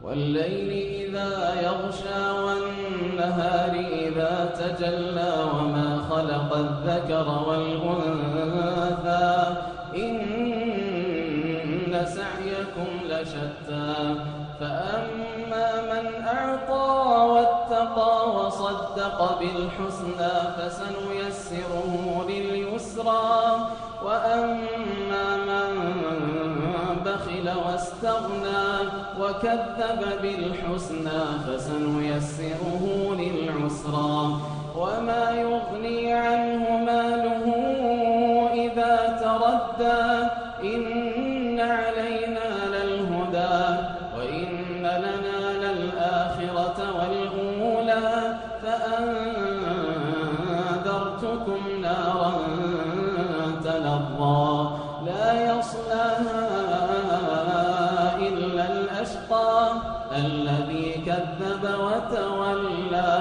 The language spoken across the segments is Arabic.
والليل إذا يغشى والنهار إذا تجلى وما خلق الذكر والأنثى إن سعيكم لشتى فأما من أعطى واتقى وصدق بالحسنى فسنيسره لليسرى وأما من بخل واستغنى وكذب بالحسنى فسنيسره للعسرى وما يغني عنه ماله إذا تردى إن علينا للهدى وإن لنا للآخرة والأولى فأنذرتكم نارا تلظى لا يصلاها إلا الأشقى الذي كذب وتولى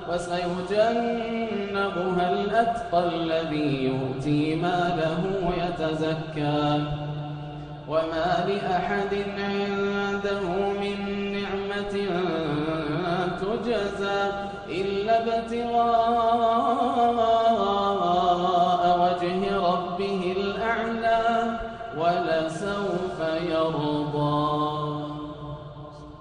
وسيجنبها الأتقى الذي يؤتي ماله يتزكى وما لأحد عنده من نعمة تجزى إلا ابتغاء